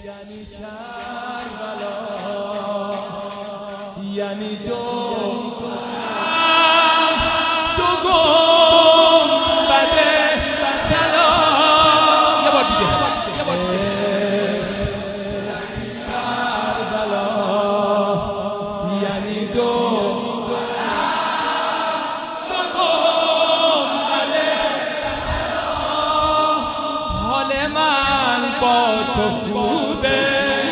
یعنی کربلا، یعنی دو گنبد طلا. یه بار دیگه کربلا، یعنی دو گنبد طلا. حال من با تو خوبه،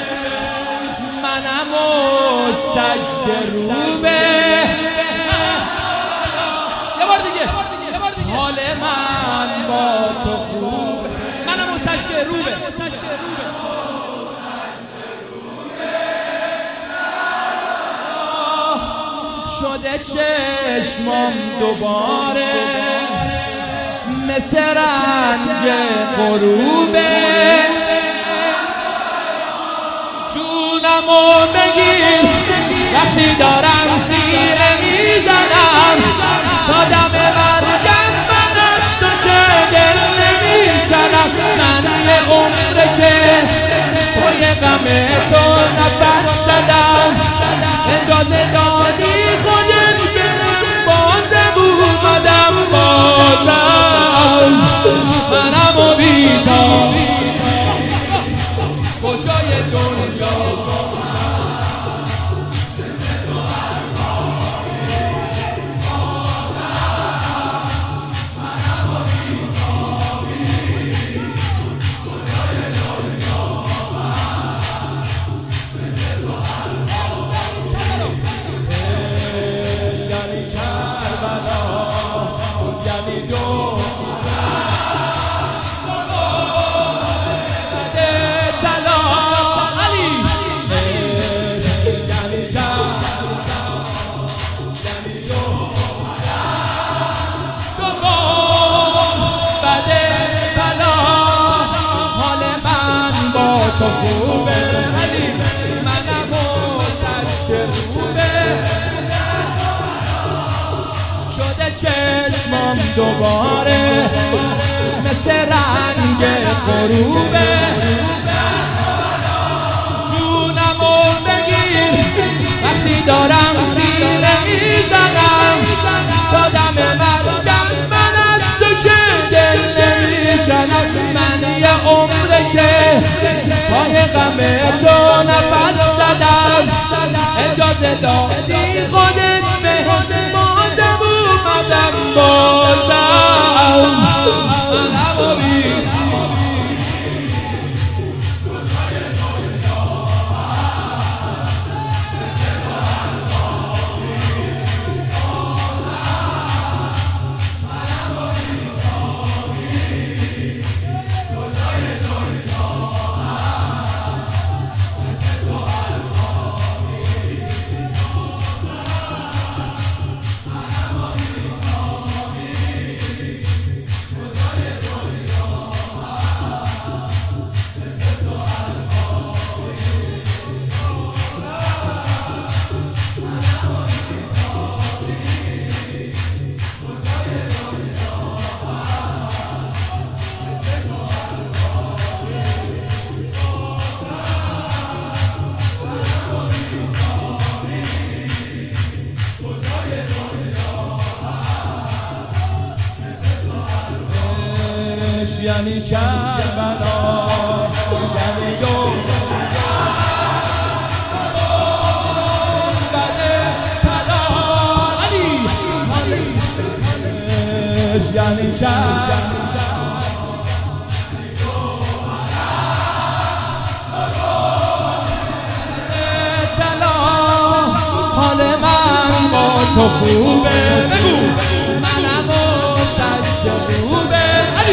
منم و سجده روبه. یه بار دیگه حال من با تو خوبه، منم و سجده روبه. شده چشمم دوباره مثل رنگ غروبه. جونمو بگیر وقتی دارم سینه میزنم، تا دم مرگم من از تو که دل نمیکنم. من یه عمره که پای غم تو نفس زدم، اجازه دادی خودت برم، بازم اومدم بازم. منم و بیتا کجای دنیا تو خوبه، علی منم و سجده روبه. شده چشمم دوباره مثل رنگ غروبه. جونمو بگیر وقتی دارم سینه میزنم، تا دم مرگم من از تو که دل نمیکنم. من یه عمره که پای غم تو نفس زدم، اجازه دادی خودت بهم، بازم اومدم بازم. یعنی کربلا، یعنی دو گنبد طلا. علی یعنی طلا. حال من با تو خوبه، بگو منم و سجده روبه. علی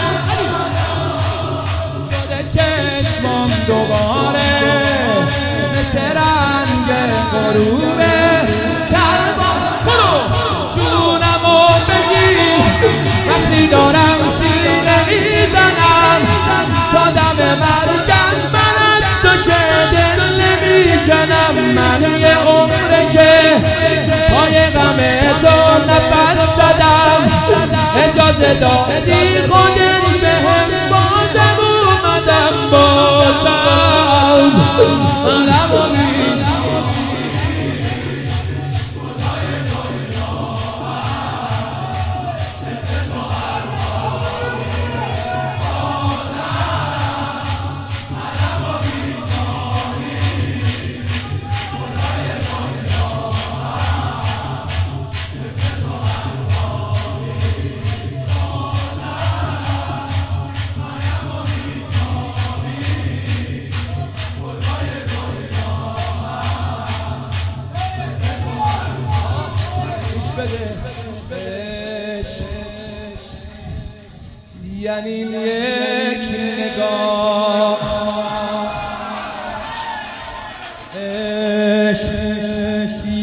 چشمم دوباره مثل رنگ غروبه. کربلا برو جونمو بگیر وقتی دارم سینه میزنم، تا دم مرگم من از تو که دل نمیکنم. من یه عمره که پای غم تو نفس زدم، اجازه دادی خودت بهم، بازم اومدم بازم.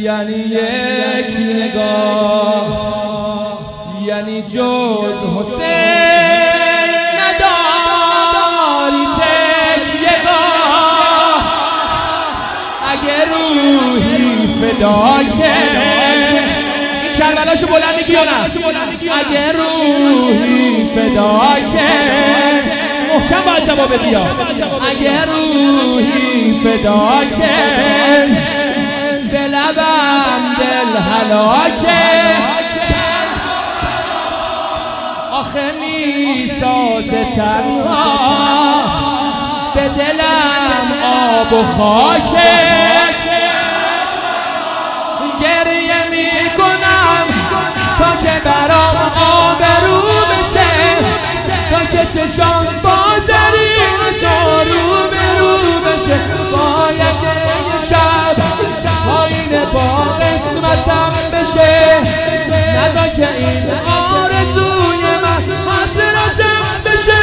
یعنی یک نگاه، یعنی جز حسین نداری تکیه‌گاه. اگه روحی فدا که این کربلاشو بلند میگی یا نه؟ اگه روحی فدا که محکم باید جواب بیا. اگه روحی فدا که به لبم دل هلاکه. آخه میسازه تنها به دلم آب و خاکه. گریه میکنم تا که برام آبرو بشه، تا که چشام با زرین تو رو بشه. باید یه شب پایین با قسمتم بشه، ندا که این آرزوی من حسرتم بشه.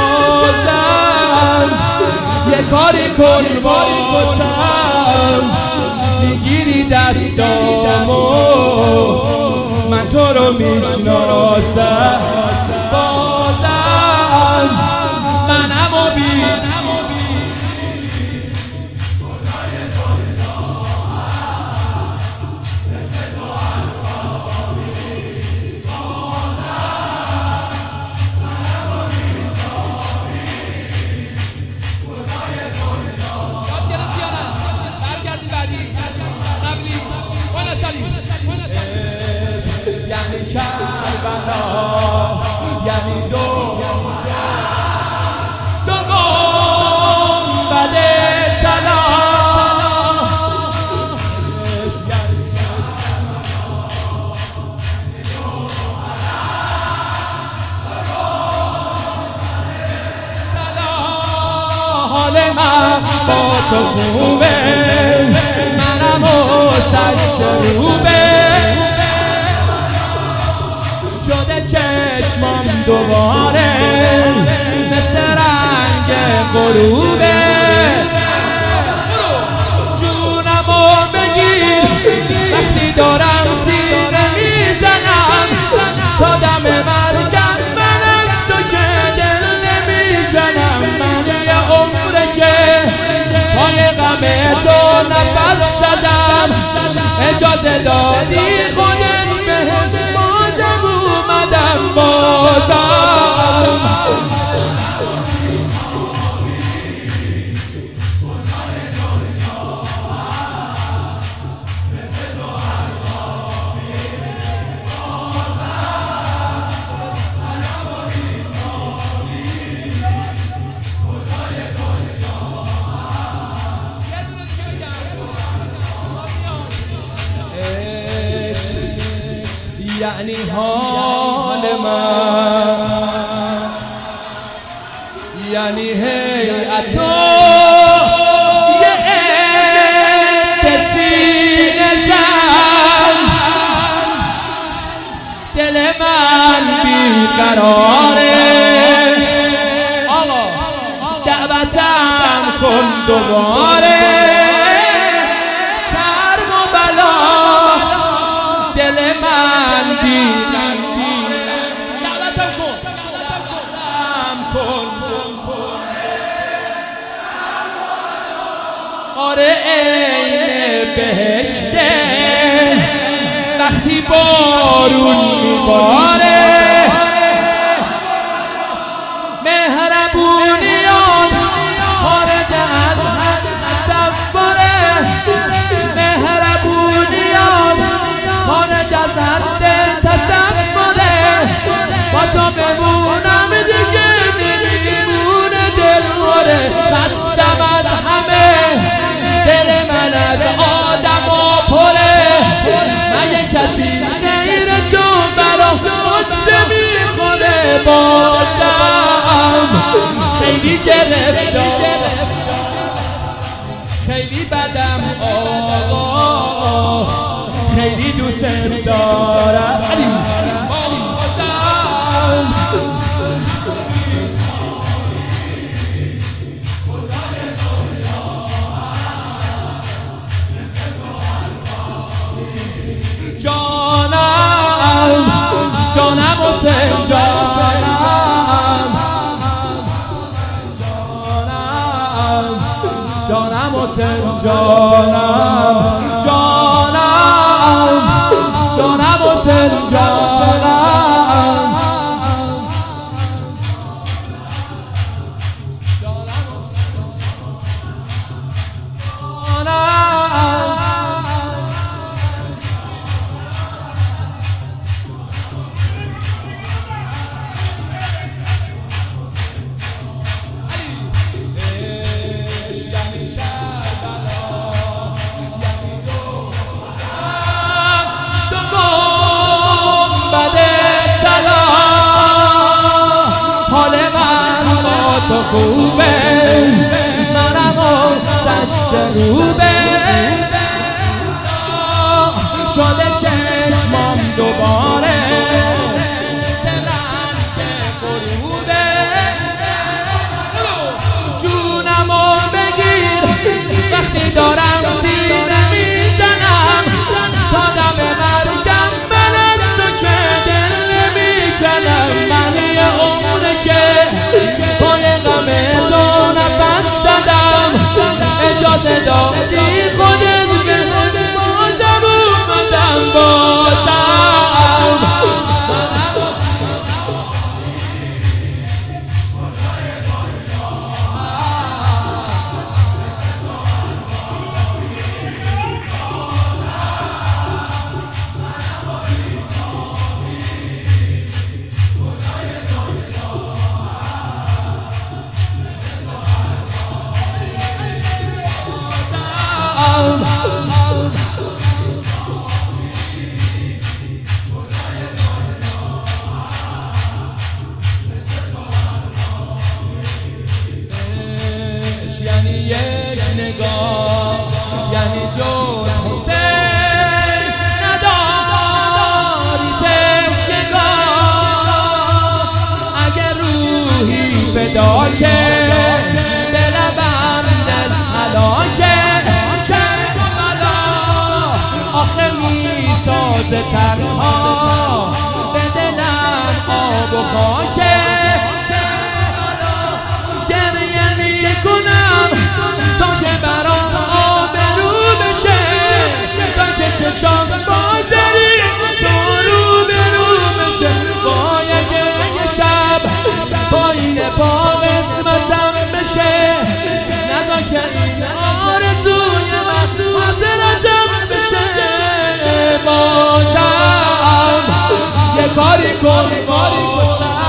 بازم یه کاری کن بازم، میگیری دستامو من تو رو میشناسم. بازم منمو یعنی کربلا، یعنی دو گنبد طلا. حال من با تو خوبه، منم و سشت روبه. شده چشمم دوباره مثل رنگ غروبه. جونمو بگیر وقتی دارم سینه میزنم، تا دم مرگم من از تو که دل نمیزنم. من یه عمره که پای غم تو نفس زدم، اجازه دادی خودت بهم اومدم بازم. یعنی حال من، یعنی هیئت و یه عده سینه زن. دل من بیقراره، آقا دعوتم کن دوباره. کرب و بلا دل من دعوتم کن. آره عین بهشته وقتی بارون میباره. مهربونیان خارج از هر تصوره، مهربونیان خارج از حد تصوره. با تو بمونم دیگه نمیمونه دلوره. خستم از همه، دل من از آدم و پره. من یه کسی غیر تو برا قصه میخوره. بازم خیلی گرفتار، خیلی بدم آقا، خیلی دوست دارم. جانم حسین جانم جانم جانم حسین جانم تو خوبه منم و سشت روبه شده چشمام دوباره سرنگ غروبه جونمو بگیر وقتی دارم سینه میزنم تا دم مرگم من از تو که دل نمیکنم من یه عمره که اجازه دادی خودت به بازم اومدم بازم یعنی یک نگاه یعنی جون حسین نداری تکیه‌گاه اگر روحی فدا که به لبم دل هلاکه کربلا آخه میسازه تنها به دلم آب و خاکه تا که برام آبرو بشه تا که چشام بازری تو رو برو بشه باید یه شب پایین پا قسمتم بشه نزا که این آرزوی من حاضرتم بشه بازم یه کاری کن